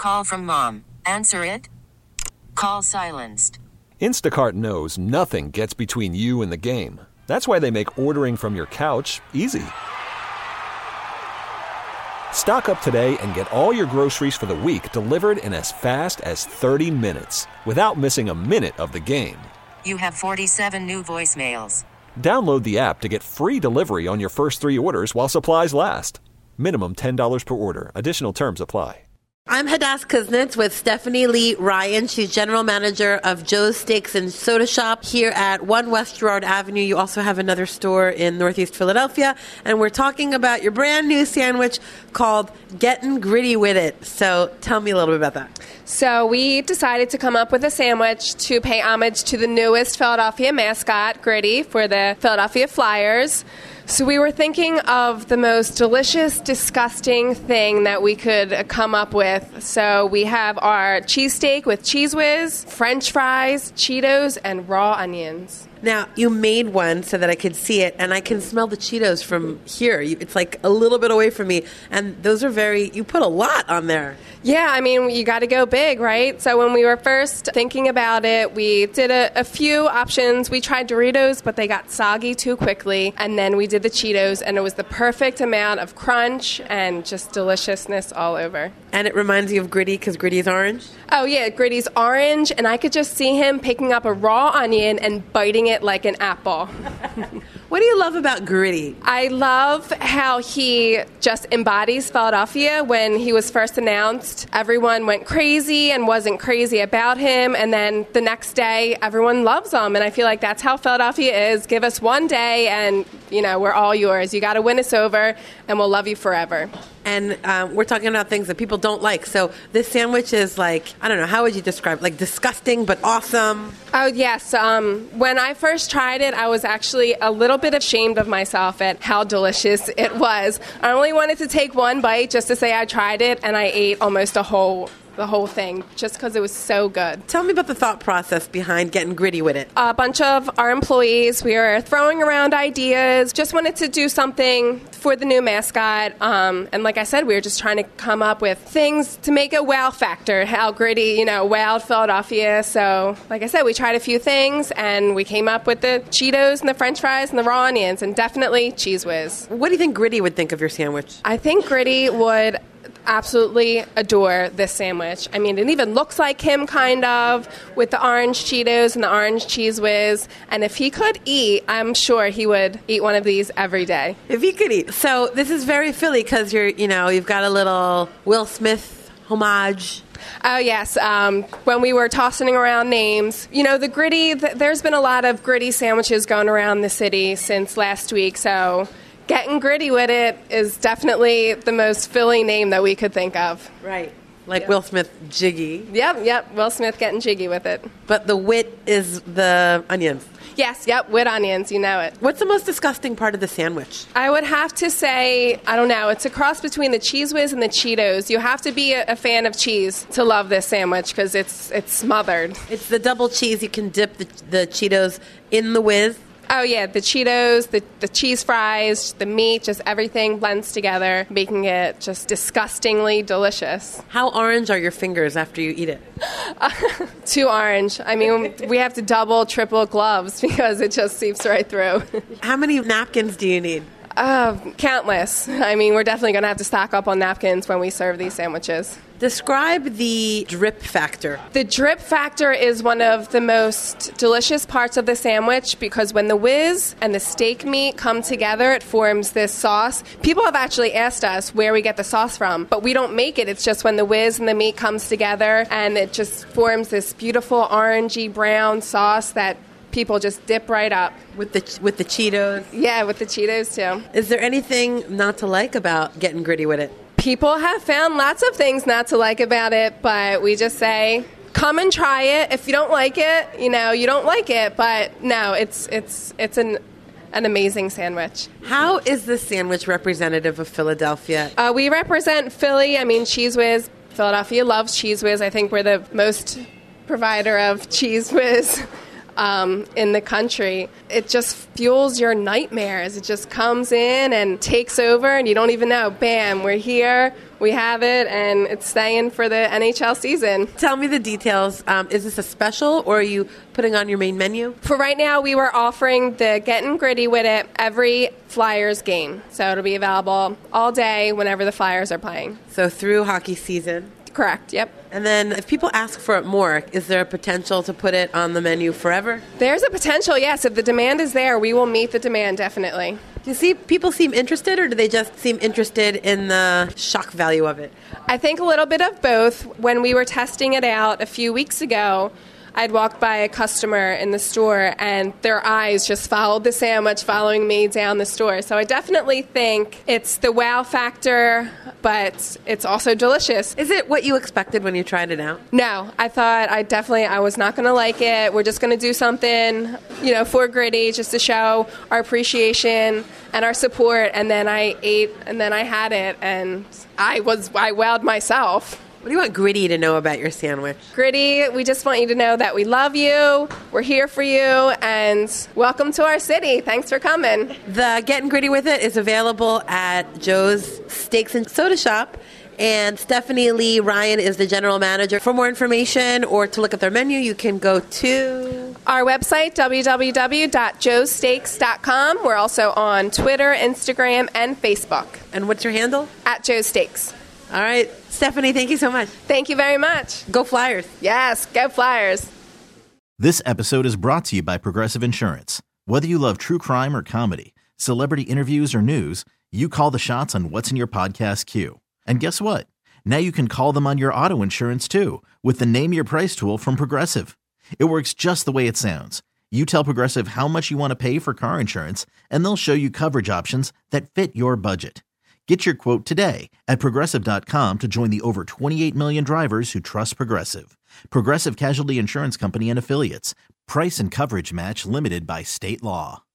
call from mom. Answer it. Call silenced. Instacart knows nothing gets between you and the game. That's why they make ordering from your couch easy. Stock up today and get all your groceries for the week delivered in as fast as 30 minutes without missing a minute of the game. You have 47 new voicemails. Download the app to get free delivery on your first 3 orders while supplies last. Minimum $10 per order. Additional terms apply. I'm Hadass Kuznets with Stephanie Lee Ryan. She's general manager of Joe's Steaks and Soda Shop here at 1 West Girard Avenue. You also have another store in Northeast Philadelphia. And we're talking about your brand new sandwich called Gettin' Gritty With It. So tell me a little bit about that. So we decided to come up with a sandwich to pay homage to the newest Philadelphia mascot, Gritty, for the Philadelphia Flyers. So we were thinking of the most delicious, disgusting thing that we could come up with. So we have our cheesesteak with Cheez Whiz, French fries, Cheetos, and raw onions. Now, you made one so that I could see it, and I can smell the Cheetos from here. It's like a little bit away from me, and those are you put a lot on there. Yeah, I mean, you got to go big, right? So when we were first thinking about it, we did a few options. We tried Doritos, but they got soggy too quickly, and then we did the Cheetos, and it was the perfect amount of crunch and just deliciousness all over. And it reminds you of Gritty because Gritty is orange? Oh, yeah, Gritty's orange, and I could just see him picking up a raw onion and biting it like an apple. What do you love about Gritty? I love how he just embodies Philadelphia. When he was first announced, everyone went crazy and wasn't crazy about him, and then the next day, everyone loves him, and I feel like that's how Philadelphia is. Give us one day, and, we're all yours. You got to win us over, and we'll love you forever. And we're talking about things that people don't like. So this sandwich is like, I don't know, how would you describe it? Like disgusting but awesome? Oh, yes. When I first tried it, I was actually a little bit ashamed of myself at how delicious it was. I only wanted to take one bite just to say I tried it, and I ate almost the whole thing just because it was so good. Tell me about the thought process behind getting gritty with it. A bunch of our employees, we were throwing around ideas, just wanted to do something for the new mascot. And like I said, we were just trying to come up with things to make a wow factor, how Gritty, wowed Philadelphia. So like I said, we tried a few things and we came up with the Cheetos and the French fries and the raw onions and definitely Cheez Whiz. What do you think Gritty would think of your sandwich? I think Gritty would absolutely adore this sandwich. I mean, it even looks like him kind of with the orange Cheetos and the orange Cheez Whiz. And if he could eat, I'm sure he would eat one of these every day. If he could eat. So this is very Philly because you've got a little Will Smith homage. Oh, yes. When we were tossing around names, the Gritty, there's been a lot of Gritty sandwiches going around the city since last week. So Getting Gritty With It is definitely the most Philly name that we could think of. Right. Like Will Smith, Jiggy. Yep. Will Smith getting jiggy with it. But the wit is the onions. Yes, wit onions, you know it. What's the most disgusting part of the sandwich? I would have to say, I don't know, it's a cross between the Cheez Whiz and the Cheetos. You have to be a fan of cheese to love this sandwich because it's smothered. It's the double cheese. You can dip the Cheetos in the whiz. Oh, yeah, the Cheetos, the cheese fries, the meat, just everything blends together, making it just disgustingly delicious. How orange are your fingers after you eat it? Too orange. I mean, we have to double, triple gloves because it just seeps right through. How many napkins do you need? Countless. I mean, we're definitely going to have to stock up on napkins when we serve these sandwiches. Describe the drip factor. The drip factor is one of the most delicious parts of the sandwich because when the whiz and the steak meat come together, it forms this sauce. People have actually asked us where we get the sauce from, but we don't make it. It's just when the whiz and the meat comes together and it just forms this beautiful orangey brown sauce that people just dip right up. With the Cheetos? Yeah, with the Cheetos too. Is there anything not to like about Getting Gritty With It? People have found lots of things not to like about it, but we just say, come and try it. If you don't like it, you don't like it. But no, it's an amazing sandwich. How is this sandwich representative of Philadelphia? We represent Philly. I mean, Cheez Whiz. Philadelphia loves Cheez Whiz. I think we're the most provider of Cheez Whiz in the country. It just fuels your nightmares. It just comes in and takes over and you don't even know. Bam, we're here. we have it, and it's staying for the NHL season. Tell me the details. Is this a special, or are you putting on your main menu? For right now, we were offering the Getting Gritty with it every Flyers game. So it'll be available all day whenever the Flyers are playing. So through hockey season. Correct, yep. And then if people ask for it more, is there a potential to put it on the menu forever? There's a potential, yes. If the demand is there, we will meet the demand, definitely. Do you see people seem interested, or do they just seem interested in the shock value of it? I think a little bit of both. When we were testing it out a few weeks ago, I'd walked by a customer in the store, and their eyes just followed the sandwich, following me down the store. So I definitely think it's the wow factor, but it's also delicious. Is it what you expected when you tried it out? No, I thought I was not going to like it. We're just going to do something, for Gritty, just to show our appreciation and our support. And then I ate, and then I had it, and I wowed myself. What do you want Gritty to know about your sandwich? Gritty, we just want you to know that we love you, we're here for you, and welcome to our city. Thanks for coming. The Getting Gritty with It is available at Joe's Steaks and Soda Shop, and Stephanie Lee Ryan is the general manager. For more information or to look at their menu, you can go to our website, www.joesteaks.com. We're also on Twitter, Instagram, and Facebook. And what's your handle? At Joe's Steaks. All right. Stephanie, thank you so much. Thank you very much. Go Flyers. Yes, go Flyers. This episode is brought to you by Progressive Insurance. Whether you love true crime or comedy, celebrity interviews or news, you call the shots on what's in your podcast queue. And guess what? Now you can call them on your auto insurance too with the Name Your Price tool from Progressive. It works just the way it sounds. You tell Progressive how much you want to pay for car insurance, and they'll show you coverage options that fit your budget. Get your quote today at Progressive.com to join the over 28 million drivers who trust Progressive. Progressive Casualty Insurance Company and Affiliates. Price and coverage match limited by state law.